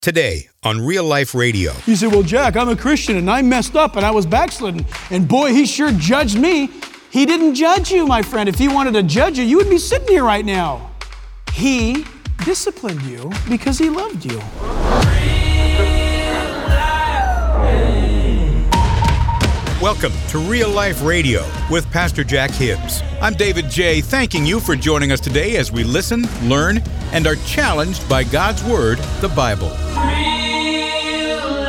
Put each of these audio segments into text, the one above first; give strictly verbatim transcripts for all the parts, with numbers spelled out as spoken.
Today on Real Life Radio. You say, well, Jack, I'm a Christian and I messed up and I was backslidden. And boy, he sure judged me. He didn't judge you, my friend. If he wanted to judge you, you would be sitting here right now. He disciplined you because he loved you. Welcome to Real Life Radio with Pastor Jack Hibbs. I'm David J., thanking you for joining us today as we listen, learn, and are challenged by God's Word, the Bible. Real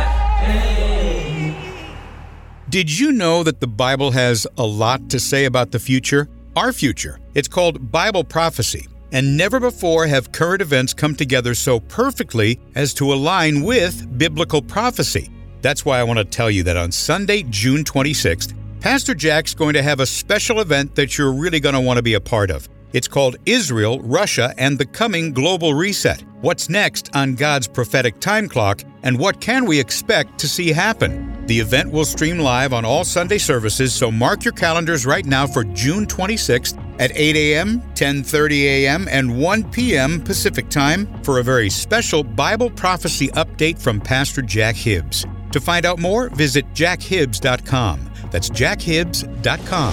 Life. Did you know that the Bible has a lot to say about the future? Our future. It's called Bible prophecy. And never before have current events come together so perfectly as to align with biblical prophecy. That's why I want to tell you that on Sunday, June twenty-sixth, Pastor Jack's going to have a special event that you're really going to want to be a part of. It's called Israel, Russia, and the Coming Global Reset. What's next on God's prophetic time clock, and what can we expect to see happen? The event will stream live on all Sunday services, so mark your calendars right now for June twenty-sixth at eight a.m., ten thirty a.m., and one p.m. Pacific Time for a very special Bible prophecy update from Pastor Jack Hibbs. To find out more, visit jack hibbs dot com. That's jack hibbs dot com.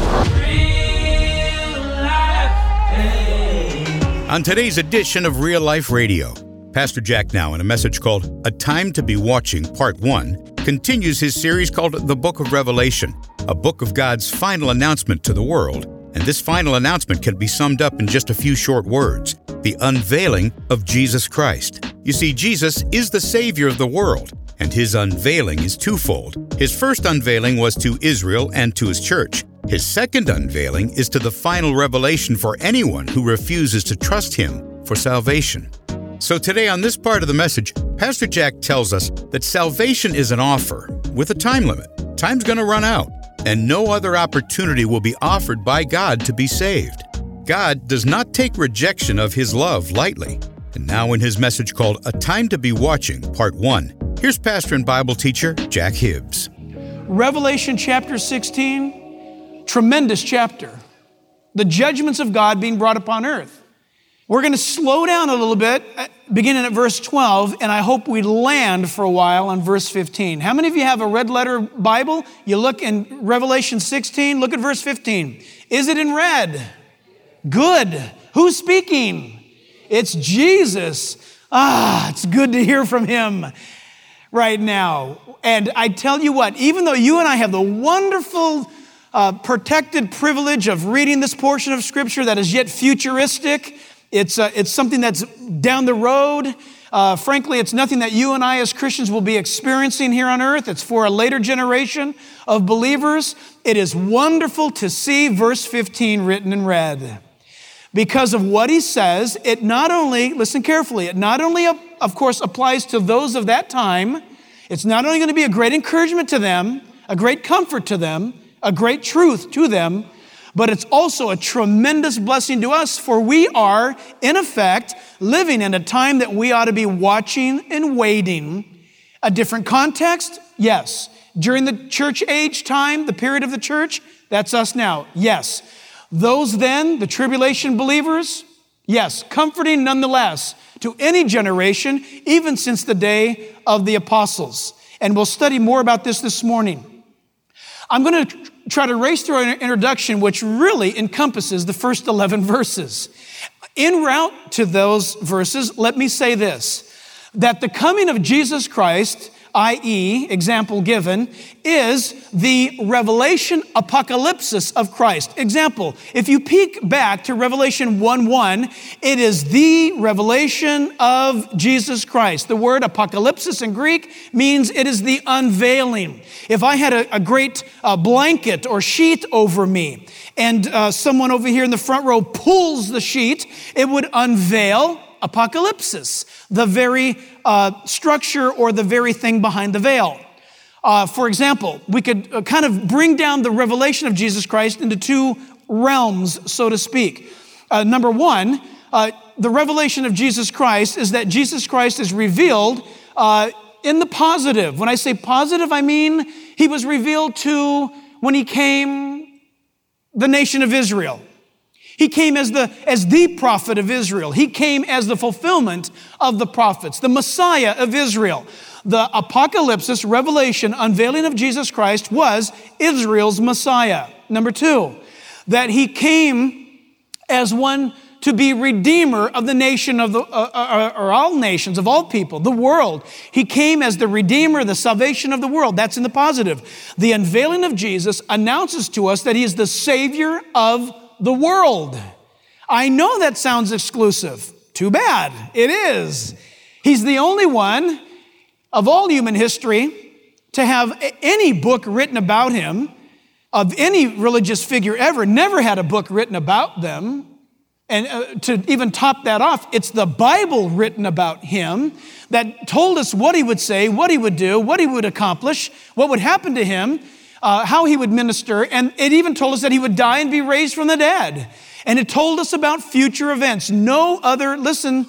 On today's edition of Real Life Radio, Pastor Jack now, in a message called A Time to Be Watching, Part one, continues his series called The Book of Revelation, a book of God's final announcement to the world. And this final announcement can be summed up in just a few short words: the unveiling of Jesus Christ. You see, Jesus is the Savior of the world, and his unveiling is twofold. His first unveiling was to Israel and to his church. His second unveiling is to the final revelation for anyone who refuses to trust him for salvation. So today on this part of the message, Pastor Jack tells us that salvation is an offer with a time limit. Time's going to run out, and no other opportunity will be offered by God to be saved. God does not take rejection of his love lightly. And now in his message called A Time to Be Watching, Part one, here's pastor and Bible teacher Jack Hibbs. Revelation chapter sixteen, tremendous chapter. The judgments of God being brought upon earth. We're going to slow down a little bit, beginning at verse twelve, and I hope we land for a while on verse fifteen. How many of you have a red letter Bible? You look in Revelation sixteen, look at verse fifteen. Is it in red? Good. Who's speaking? It's Jesus. Ah, it's good to hear from him right now. And I tell you what, even though you and I have the wonderful uh, protected privilege of reading this portion of Scripture that is yet futuristic, it's, uh, it's something that's down the road. Uh, frankly, it's nothing that you and I as Christians will be experiencing here on earth. It's for a later generation of believers. It is wonderful to see verse fifteen written in red. Because of what he says, it not only, listen carefully, it not only, of course, applies to those of that time. It's not only going to be a great encouragement to them, a great comfort to them, a great truth to them, but it's also a tremendous blessing to us, for we are, in effect, living in a time that we ought to be watching and waiting. A different context? Yes. During the church age time, the period of the church, that's us now. Yes. Those then, the tribulation believers, yes, comforting nonetheless to any generation, even since the day of the apostles. And we'll study more about this this morning. I'm going to try to race through an introduction which really encompasses the first eleven verses. En route to those verses, let me say this, that the coming of Jesus Christ, that is, example given, is the revelation apocalypsis of Christ. Example, if you peek back to Revelation one one, it is the revelation of Jesus Christ. The word apocalypsis in Greek means it is the unveiling. If I had a, a great uh, blanket or sheet over me, and uh, someone over here in the front row pulls the sheet, it would unveil apocalypsis, the very uh, structure or the very thing behind the veil. Uh, for example, we could uh, kind of bring down the revelation of Jesus Christ into two realms, so to speak. Uh, number one, uh, the revelation of Jesus Christ is that Jesus Christ is revealed uh, in the positive. When I say positive, I mean he was revealed to, when he came, the nation of Israel. He came as the, as the prophet of Israel. He came as the fulfillment of the prophets, the Messiah of Israel. The apocalypse, revelation, unveiling of Jesus Christ was Israel's Messiah. Number two, that he came as one to be redeemer of the nation of the, uh, or all nations, of all people, the world. He came as the redeemer, the salvation of the world. That's in the positive. The unveiling of Jesus announces to us that he is the Savior of the world. I know that sounds exclusive. Too bad. It is. He's the only one of all human history to have any book written about him, of any religious figure ever, never had a book written about them. And uh, to even top that off, it's the Bible written about him that told us what he would say, what he would do, what he would accomplish, what would happen to him, uh, how he would minister. And it even told us that he would die and be raised from the dead. And it told us about future events. No other, listen,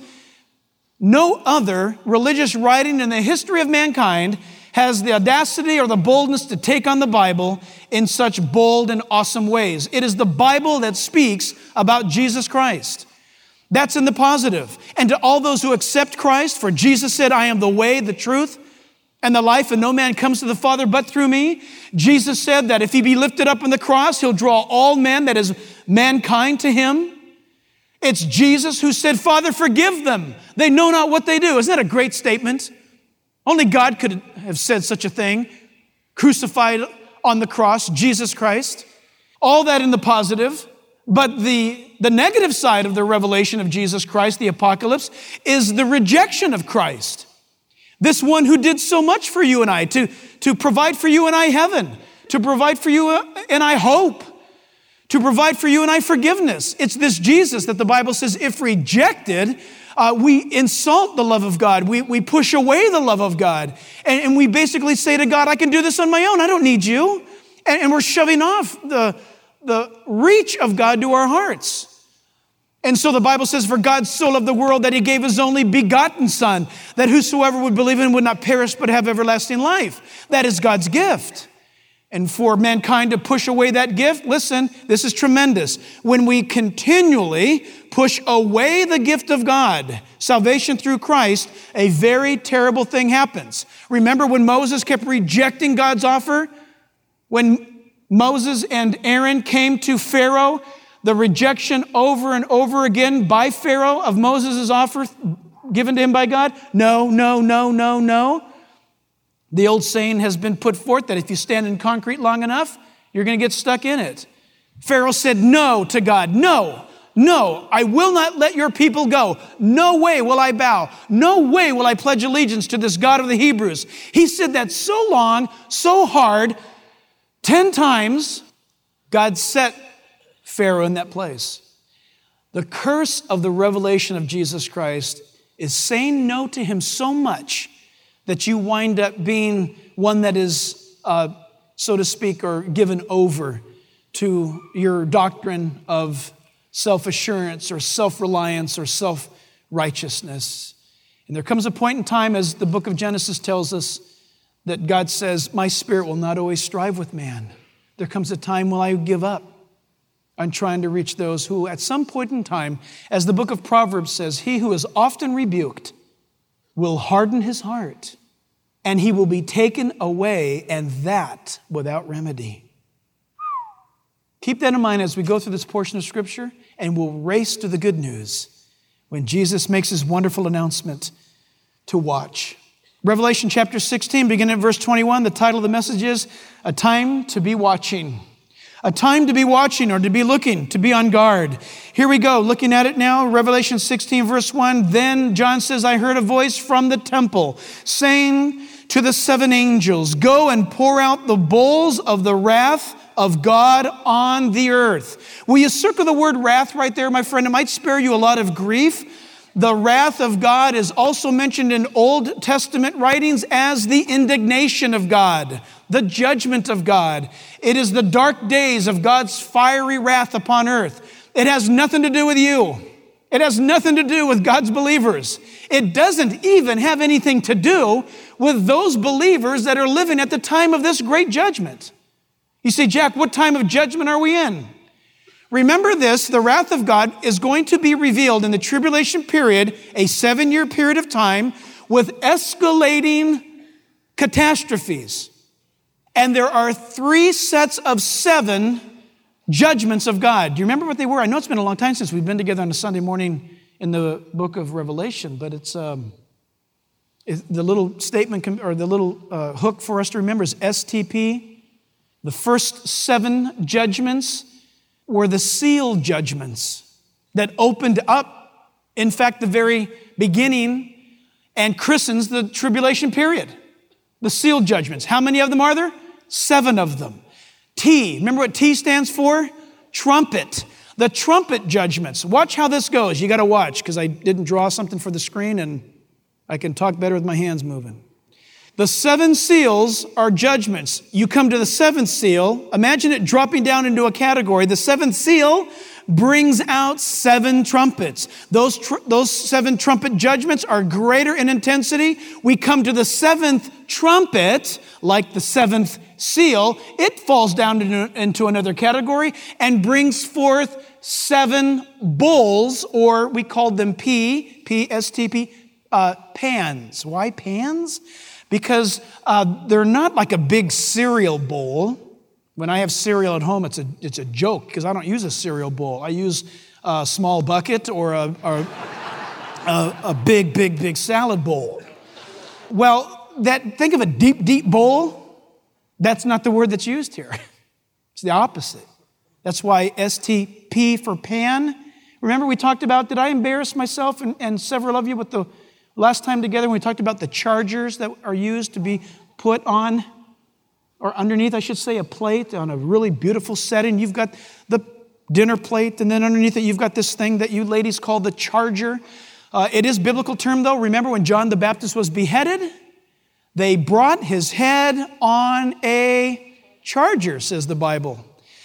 no other religious writing in the history of mankind has the audacity or the boldness to take on the Bible in such bold and awesome ways. It is the Bible that speaks about Jesus Christ. That's in the positive. And to all those who accept Christ, for Jesus said, I am the way, the truth, and the life, and no man comes to the Father but through me. Jesus said that if he be lifted up on the cross, he'll draw all men, that is mankind, to him. It's Jesus who said, Father, forgive them. They know not what they do. Isn't that a great statement? Only God could have said such a thing. Crucified on the cross, Jesus Christ. All that in the positive. But the, the negative side of the revelation of Jesus Christ, the apocalypse, is the rejection of Christ. This one who did so much for you and I, to, to provide for you and I heaven, to provide for you and I hope, to provide for you and I forgiveness. It's this Jesus that the Bible says, if rejected, Uh, we insult the love of God. We, we push away the love of God. And, and we basically say to God, I can do this on my own. I don't need you. And, and we're shoving off the, the reach of God to our hearts. And so the Bible says, for God so loved the world that he gave his only begotten Son, that whosoever would believe in him would not perish but have everlasting life. That is God's gift. And for mankind to push away that gift, listen, this is tremendous. When we continually push away the gift of God, salvation through Christ, a very terrible thing happens. Remember when Moses kept rejecting God's offer? When Moses and Aaron came to Pharaoh, the rejection over and over again by Pharaoh of Moses' offer given to him by God? No, no, no, no, no. The old saying has been put forth that if you stand in concrete long enough, you're going to get stuck in it. Pharaoh said no to God. No, no, I will not let your people go. No way will I bow. No way will I pledge allegiance to this God of the Hebrews. He said that so long, so hard, ten times, God set Pharaoh in that place. The curse of the revelation of Jesus Christ is saying no to him so much that you wind up being one that is, uh, so to speak, or given over to your doctrine of self-assurance or self-reliance or self-righteousness. And there comes a point in time, as the book of Genesis tells us, that God says, my spirit will not always strive with man. There comes a time when I give up on trying to reach those who at some point in time, as the book of Proverbs says, he who is often rebuked will harden his heart, and he will be taken away, and that without remedy. Keep that in mind as we go through this portion of Scripture, and we'll race to the good news when Jesus makes his wonderful announcement to watch. Revelation chapter sixteen, beginning at verse twenty-one, the title of the message is, A Time to Be Watching. A time to be watching or to be looking, to be on guard. Here we go, looking at it now, Revelation sixteen, verse one. Then John says, I heard a voice from the temple saying to the seven angels, go and pour out the bowls of the wrath of God on the earth. Will you circle the word wrath right there, my friend? It might spare you a lot of grief. The wrath of God is also mentioned in Old Testament writings as the indignation of God, the judgment of God. It is the dark days of God's fiery wrath upon earth. It has nothing to do with you. It has nothing to do with God's believers. It doesn't even have anything to do with those believers that are living at the time of this great judgment. You say, Jack, what time of judgment are we in? Remember this, the wrath of God is going to be revealed in the tribulation period, a seven-year period of time, with escalating catastrophes. And there are three sets of seven judgments of God. Do you remember what they were? I know it's been a long time since we've been together on a Sunday morning in the book of Revelation, but it's um, it, the little statement, or the little uh, hook for us to remember is S T P. The first seven judgments were the seal judgments that opened up, in fact, the very beginning and christens the tribulation period. The seal judgments. How many of them are there? Seven of them. T, remember what T stands for? Trumpet. The trumpet judgments. Watch how this goes. You got to watch, because I didn't draw something for the screen and I can talk better with my hands moving. The seven seals are judgments. You come to the seventh seal. Imagine it dropping down into a category. The seventh seal brings out seven trumpets. Those, tr- those seven trumpet judgments are greater in intensity. We come to the seventh trumpet, like the seventh seal. It falls down into, into another category and brings forth seven bowls, or we called them P, P S T P, uh, pans. Why pans? Because uh, they're not like a big cereal bowl. When I have cereal at home, it's a it's a joke, because I don't use a cereal bowl. I use a small bucket or a, or a, a big, big, big salad bowl. Well, that think of a deep, deep bowl. That's not the word that's used here. It's the opposite. That's why S T P for pan. Remember we talked about, did I embarrass myself and, and several of you with the last time together when we talked about the chargers that are used to be put on, or underneath, I should say, a plate on a really beautiful setting. You've got the dinner plate, and then underneath it, you've got this thing that you ladies call the charger. Uh, it is a biblical term, though. Remember when John the Baptist was beheaded? They brought his head on a charger, says the Bible.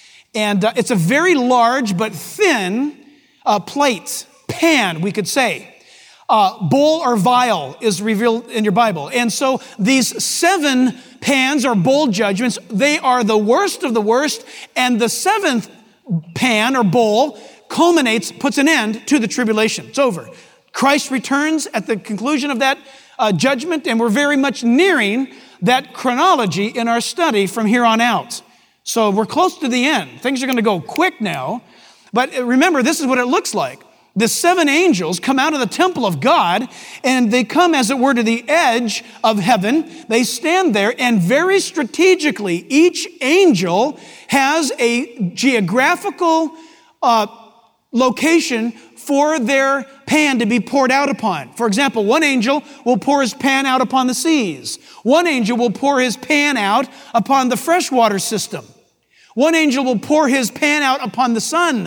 And uh, it's a very large but thin uh, plate, pan, we could say. Uh, bowl or vial is revealed in your Bible. And so these seven pans or bowl judgments, they are the worst of the worst. And the seventh pan or bowl culminates, puts an end to the tribulation. It's over. Christ returns at the conclusion of that uh, judgment, and we're very much nearing that chronology in our study from here on out. So we're close to the end. Things are going to go quick now. But remember, this is what it looks like. The seven angels come out of the temple of God, and they come, as it were, to the edge of heaven. They stand there, and very strategically, each angel has a geographical uh, location for their pan to be poured out upon. For example, one angel will pour his pan out upon the seas. One angel will pour his pan out upon the freshwater system. One angel will pour his pan out upon the sun.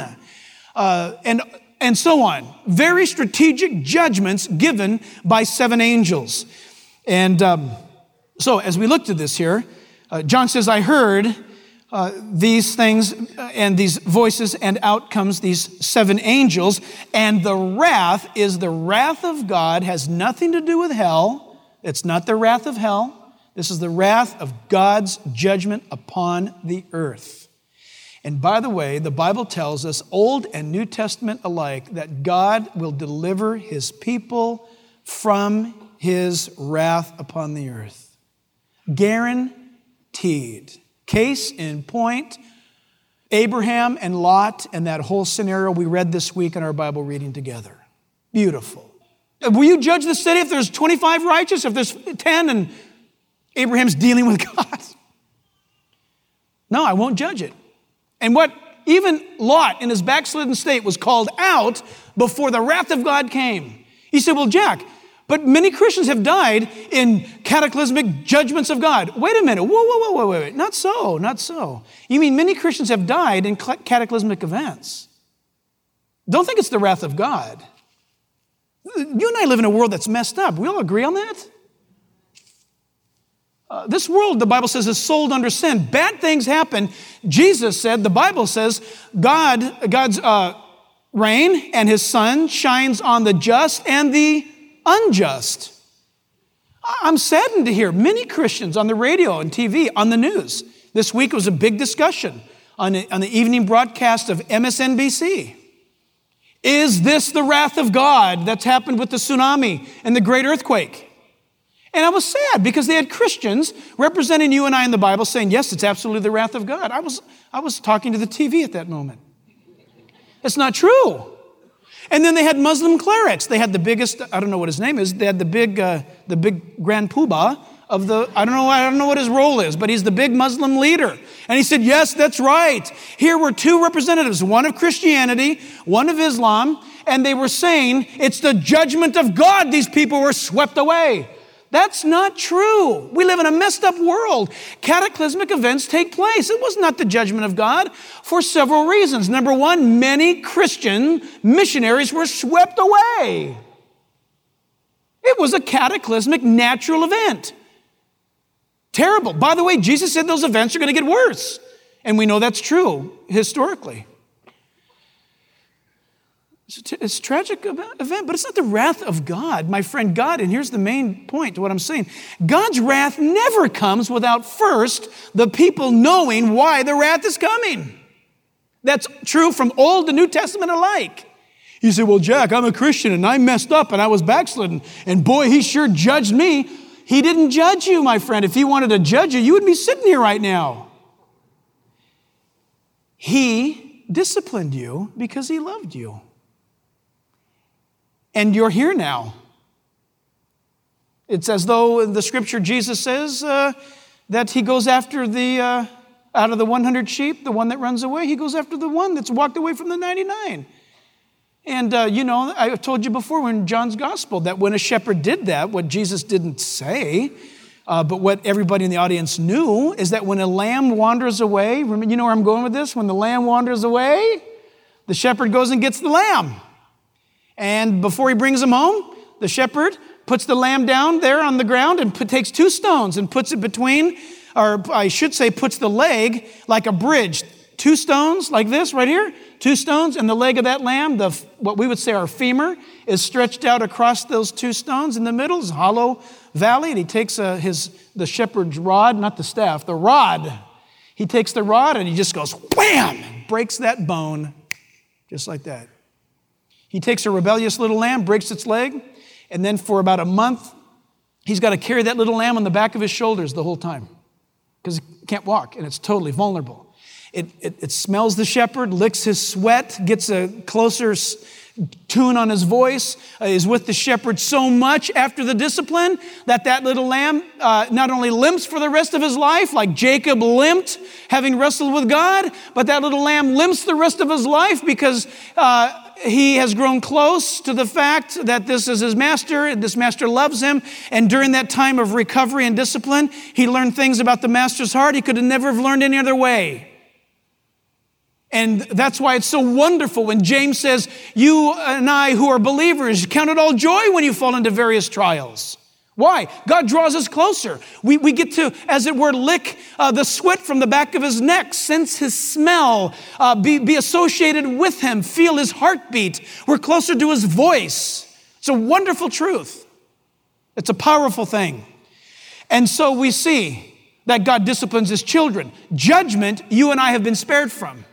Uh, and And so on. Very strategic judgments given by seven angels. And um, so as we looked at this here, uh, John says, I heard uh, these things and these voices, and out comes these seven angels. And the wrath is the wrath of God, has nothing to do with hell. It's not the wrath of hell. This is the wrath of God's judgment upon the earth. And by the way, the Bible tells us, Old and New Testament alike, that God will deliver his people from his wrath upon the earth. Guaranteed. Case in point, Abraham and Lot and that whole scenario we read this week in our Bible reading together. Beautiful. Will you judge the city if there's twenty-five righteous, if there's ten and Abraham's dealing with God? No, I won't judge it. And what even Lot in his backslidden state was called out before the wrath of God came. He said, well, Jack, but many Christians have died in cataclysmic judgments of God. Wait a minute. Whoa, whoa, whoa, whoa, wait, wait. Not so, not so. You mean many Christians have died in cataclysmic events. Don't think it's the wrath of God. You and I live in a world that's messed up. We all agree on that? Uh, this world, the Bible says, is sold under sin. Bad things happen. Jesus said, the Bible says, God, God's uh, reign and his sun shines on the just and the unjust. I'm saddened to hear many Christians on the radio and T V, on the news. This week was a big discussion on the, on the evening broadcast of M S N B C. Is this the wrath of God that's happened with the tsunami and the great earthquake? And I was sad because they had Christians representing you and I in the Bible saying, yes, it's absolutely the wrath of God. I was, I was talking to the T V at that moment. It's not true. And then they had Muslim clerics. They had the biggest, I don't know what his name is, they had the big, uh, the big Grand Poobah of the, I don't know, I don't know what his role is, but he's the big Muslim leader. And he said, yes, that's right. Here were two representatives, one of Christianity, one of Islam, and they were saying, it's the judgment of God. These people were swept away. That's not true. We live in a messed up world. Cataclysmic events take place. It was not the judgment of God for several reasons. Number one, many Christian missionaries were swept away. It was a cataclysmic natural event. Terrible. By the way, Jesus said those events are going to get worse. And we know that's true historically. It's a, t- it's a tragic event, but it's not the wrath of God, my friend. God, and here's the main point to what I'm saying. God's wrath never comes without first the people knowing why the wrath is coming. That's true from Old and New Testament alike. You say, well, Jack, I'm a Christian and I messed up and I was backslidden. And boy, he sure judged me. He didn't judge you, my friend. If he wanted to judge you, you would be sitting here right now. He disciplined you because he loved you. And you're here now. It's as though in the scripture Jesus says uh, that he goes after the, uh, out of the one hundred sheep, the one that runs away, he goes after the one that's walked away from the ninety-nine. And, uh, you know, I told you before in John's gospel that when a shepherd did that, what Jesus didn't say, uh, but what everybody in the audience knew, is that when a lamb wanders away, remember, you know where I'm going with this? When the lamb wanders away, the shepherd goes and gets the lamb. And before he brings him home, the shepherd puts the lamb down there on the ground and put, takes two stones and puts it between, or I should say puts the leg like a bridge. Two stones like this right here, two stones, and the leg of that lamb, the what we would say our femur, is stretched out across those two stones. In the middle is a hollow valley, and he takes uh, his the shepherd's rod, not the staff, the rod. He takes the rod and he just goes wham, breaks that bone, just like that. He takes a rebellious little lamb, breaks its leg, and then for about a month, he's got to carry that little lamb on the back of his shoulders the whole time because it can't walk, and it's totally vulnerable. It, it, it smells the shepherd, licks his sweat, gets a closer s- tune on his voice, uh, is with the shepherd so much after the discipline that that little lamb uh, not only limps for the rest of his life, like Jacob limped having wrestled with God, but that little lamb limps the rest of his life because uh, he has grown close to the fact that this is his master, and this master loves him. And during that time of recovery and discipline, he learned things about the master's heart he could have never have learned any other way. And that's why it's so wonderful when James says, you and I who are believers, count it all joy when you fall into various trials. Why? God draws us closer. We, we get to, as it were, lick uh, the sweat from the back of his neck, sense his smell, uh, be, be associated with him, feel his heartbeat. We're closer to his voice. It's a wonderful truth. It's a powerful thing. And so we see that God disciplines his children. Judgment, you and I have been spared from.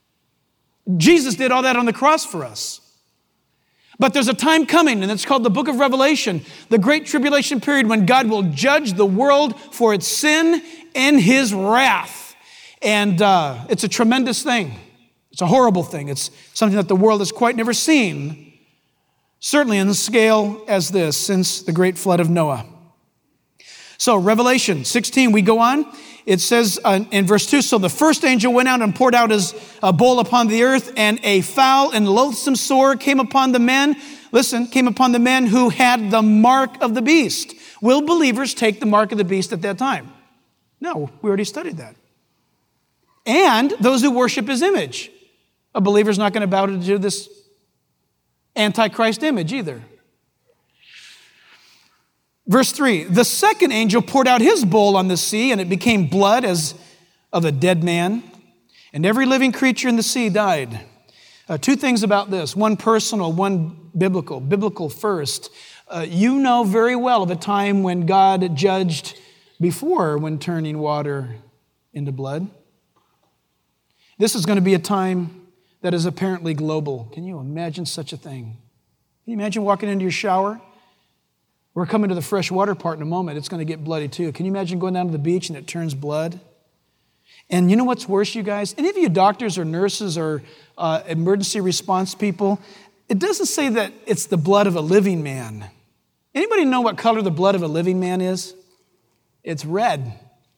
Jesus did all that on the cross for us. But there's a time coming, and it's called the book of Revelation, the great tribulation period when God will judge the world for its sin in his wrath. And uh, it's a tremendous thing. It's a horrible thing. It's something that the world has quite never seen, certainly in the scale as this, since the great flood of Noah. So Revelation sixteen, we go on. It says uh, in verse two, so the first angel went out and poured out his uh, bowl upon the earth, and a foul and loathsome sore came upon the men, listen, came upon the men who had the mark of the beast. Will believers take the mark of the beast at that time? No, we already studied that. And those who worship his image. A believer's not going to bow to this Antichrist image either. Verse three, the second angel poured out his bowl on the sea, and it became blood as of a dead man, and every living creature in the sea died. Uh, two things about this, one personal, one biblical. Biblical first. Uh, you know very well of a time when God judged before when turning water into blood. This is going to be a time that is apparently global. Can you imagine such a thing? Can you imagine walking into your shower? We're coming to the fresh water part in a moment. It's going to get bloody too. Can you imagine going down to the beach and it turns blood? And you know what's worse, you guys? Any of you doctors or nurses or uh, emergency response people, it doesn't say that it's the blood of a living man. Anybody know what color the blood of a living man is? It's red.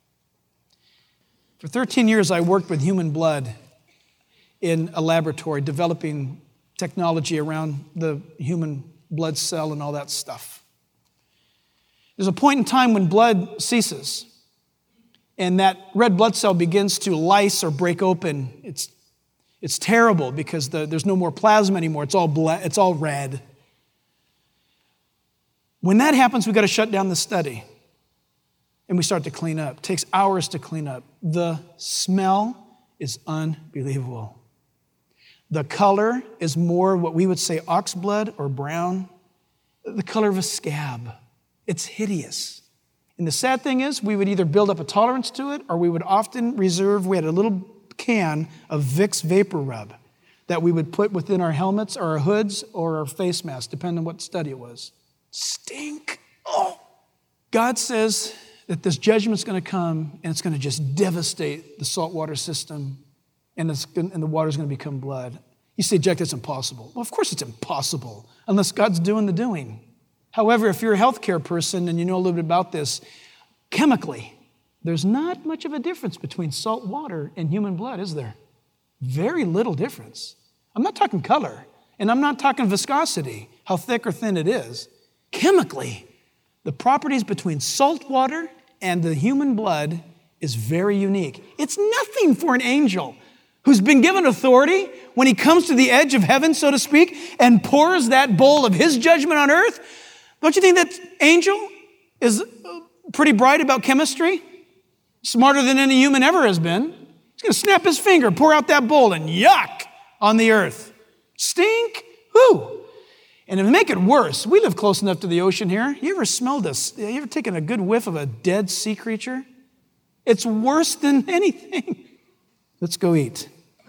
For thirteen years, I worked with human blood in a laboratory, developing technology around the human blood cell and all that stuff. There's a point in time when blood ceases, and that red blood cell begins to lyse or break open. It's, it's terrible because the, there's no more plasma anymore. It's all, ble- it's all red. When that happens, we've got to shut down the study, and we start to clean up. It takes hours to clean up. The smell is unbelievable. The color is more what we would say ox blood or brown, the color of a scab. It's hideous. And the sad thing is, we would either build up a tolerance to it, or we would often reserve, we had a little can of Vicks Vapor Rub that we would put within our helmets or our hoods or our face masks, depending on what study it was. Stink. Oh. God says that this judgment's going to come, and it's going to just devastate the saltwater system, and, it's gonna, and the water's going to become blood. You say, Jack, that's impossible. Well, of course it's impossible, unless God's doing the doing. However, if you're a healthcare person and you know a little bit about this, chemically, there's not much of a difference between salt water and human blood, is there? Very little difference. I'm not talking color, and I'm not talking viscosity, how thick or thin it is. Chemically, the properties between salt water and the human blood is very unique. It's nothing for an angel who's been given authority when he comes to the edge of heaven, so to speak, and pours that bowl of his judgment on earth. Don't you think that angel is pretty bright about chemistry? Smarter than any human ever has been. He's going to snap his finger, pour out that bowl, and yuck on the earth. Stink? Whoo! And to make it worse, we live close enough to the ocean here. You ever smelled this? You ever taken a good whiff of a dead sea creature? It's worse than anything. Let's go eat.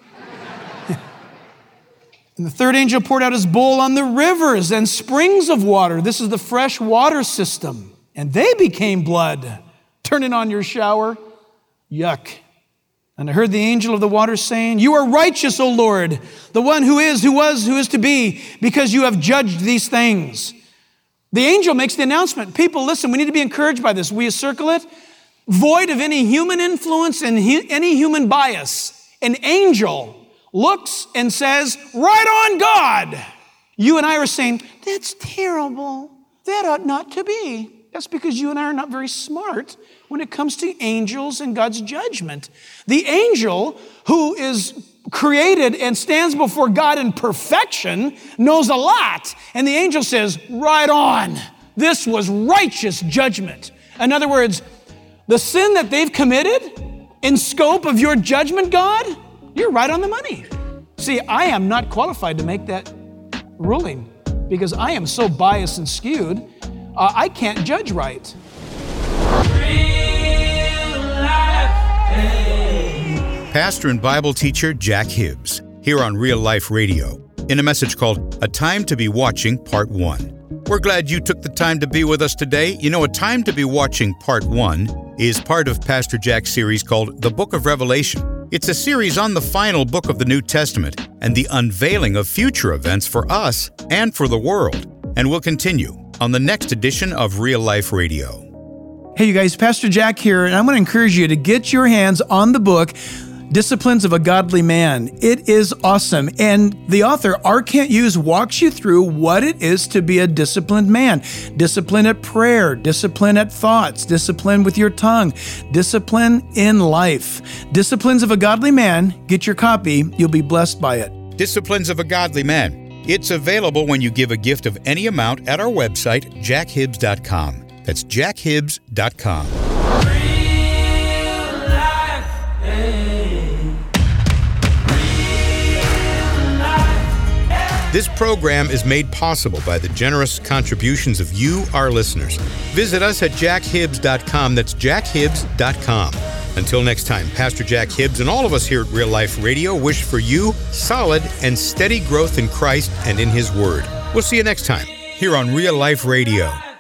And the third angel poured out his bowl on the rivers and springs of water. This is the fresh water system. And they became blood. Turn it on your shower. Yuck. And I heard the angel of the waters saying, "You are righteous, O Lord, the one who is, who was, who is to be, because you have judged these things." The angel makes the announcement. People, listen, we need to be encouraged by this. We circle it. Void of any human influence and hu- any human bias. An angel looks and says, "Right on, God." You and I are saying, "That's terrible. That ought not to be." That's because you and I are not very smart when it comes to angels and God's judgment. The angel who is created and stands before God in perfection knows a lot. And the angel says, "Right on. This was righteous judgment." In other words, the sin that they've committed in scope of your judgment, God, you're right on the money. See, I am not qualified to make that ruling because I am so biased and skewed, uh, I can't judge right. Real life, hey. Pastor and Bible teacher Jack Hibbs, here on Real Life Radio, in a message called A Time to Be Watching, Part one. We're glad you took the time to be with us today. You know, A Time to Be Watching, Part one is part of Pastor Jack's series called The Book of Revelation. It's a series on the final book of the New Testament and the unveiling of future events for us and for the world. And we'll continue on the next edition of Real Life Radio. Hey, you guys, Pastor Jack here, and I'm going to encourage you to get your hands on the book, Disciplines of a Godly Man. It is awesome. And the author, R. Kent Hughes, walks you through what it is to be a disciplined man. Discipline at prayer, discipline at thoughts, discipline with your tongue, discipline in life. Disciplines of a Godly Man. Get your copy. You'll be blessed by it. Disciplines of a Godly Man. It's available when you give a gift of any amount at our website, jack hibbs dot com. That's jack hibbs dot com. This program is made possible by the generous contributions of you, our listeners. Visit us at jack hibbs dot com. That's jack hibbs dot com. Until next time, Pastor Jack Hibbs and all of us here at Real Life Radio wish for you solid and steady growth in Christ and in His Word. We'll see you next time here on Real Life Radio.